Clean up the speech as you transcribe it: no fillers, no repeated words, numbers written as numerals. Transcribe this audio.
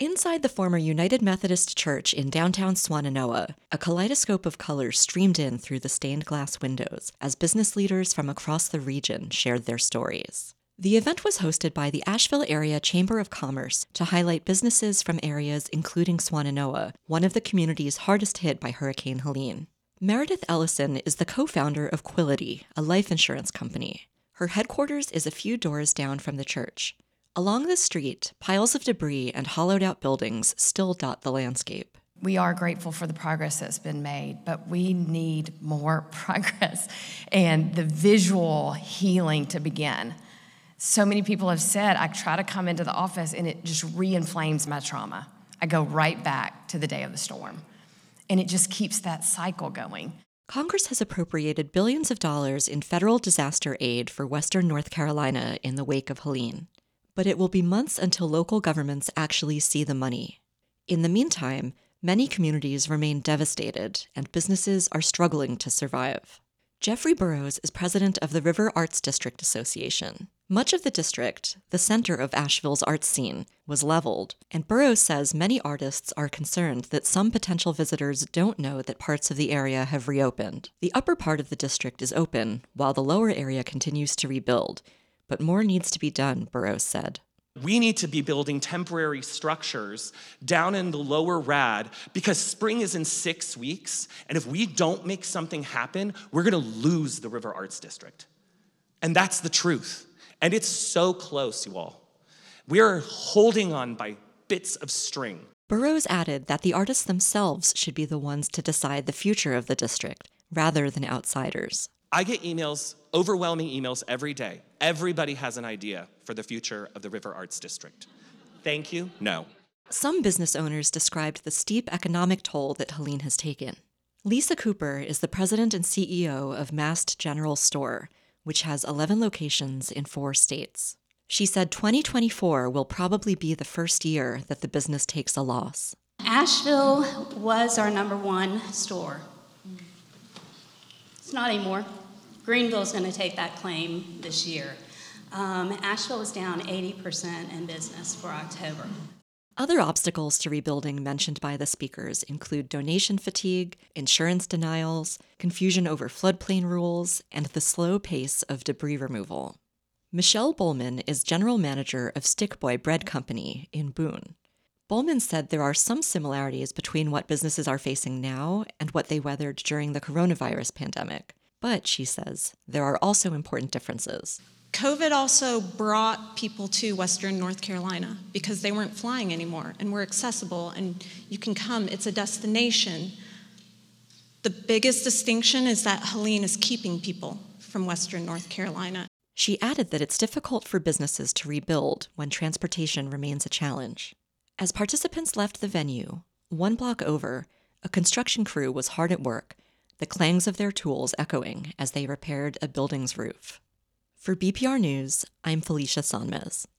Inside the former United Methodist Church in downtown Swannanoa, a kaleidoscope of colors streamed in through the stained glass windows as business leaders from across the region shared their stories. The event was hosted by the Asheville Area Chamber of Commerce to highlight businesses from areas including Swannanoa, one of the communities hardest hit by Hurricane Helene. Meredith Ellison is the co-founder of Quility, a life insurance company. Her headquarters is a few doors down from the church. Along the street, piles of debris and hollowed-out buildings still dot the landscape. We are grateful for the progress that's been made, but we need more progress and the visual healing to begin. So many people have said, I try to come into the office and it just re-inflames my trauma. I go right back to the day of the storm. And it just keeps that cycle going. Congress has appropriated billions of dollars in federal disaster aid for Western North Carolina in the wake of Helene. But it will be months until local governments actually see the money. In the meantime, many communities remain devastated and businesses are struggling to survive. Jeffrey Burrows is president of the River Arts District Association. Much of the district, the center of Asheville's arts scene, was leveled, and Burrows says many artists are concerned that some potential visitors don't know that parts of the area have reopened. The upper part of the district is open, while the lower area continues to rebuild. But more needs to be done, Burrows said. We need to be building temporary structures down in the lower RAD because spring is in 6 weeks, and if we don't make something happen, we're gonna lose the River Arts District. And that's the truth. And it's so close, you all. We are holding on by bits of string. Burrows added that the artists themselves should be the ones to decide the future of the district, rather than outsiders. I get emails, overwhelming emails every day. Everybody has an idea for the future of the River Arts District. Thank you, no. Some business owners described the steep economic toll that Helene has taken. Lisa Cooper is the president and CEO of Mast General Store, which has 11 locations in 4 states. She said 2024 will probably be the first year that the business takes a loss. Asheville was our #1 store. It's not anymore. Greenville's going to take that claim this year. Asheville was down 80% in business for October. Other obstacles to rebuilding mentioned by the speakers include donation fatigue, insurance denials, confusion over floodplain rules, and the slow pace of debris removal. Michelle Bowman is general manager of Stick Boy Bread Company in Boone. Bowman said there are some similarities between what businesses are facing now and what they weathered during the coronavirus pandemic. But, she says, there are also important differences. COVID also brought people to Western North Carolina because they weren't flying anymore and we're accessible and you can come. It's a destination. The biggest distinction is that Helene is keeping people from Western North Carolina. She added that it's difficult for businesses to rebuild when transportation remains a challenge. As participants left the venue, 1 block over, a construction crew was hard at work, the clangs of their tools echoing as they repaired a building's roof. For BPR News, I'm Felicia Sonmez.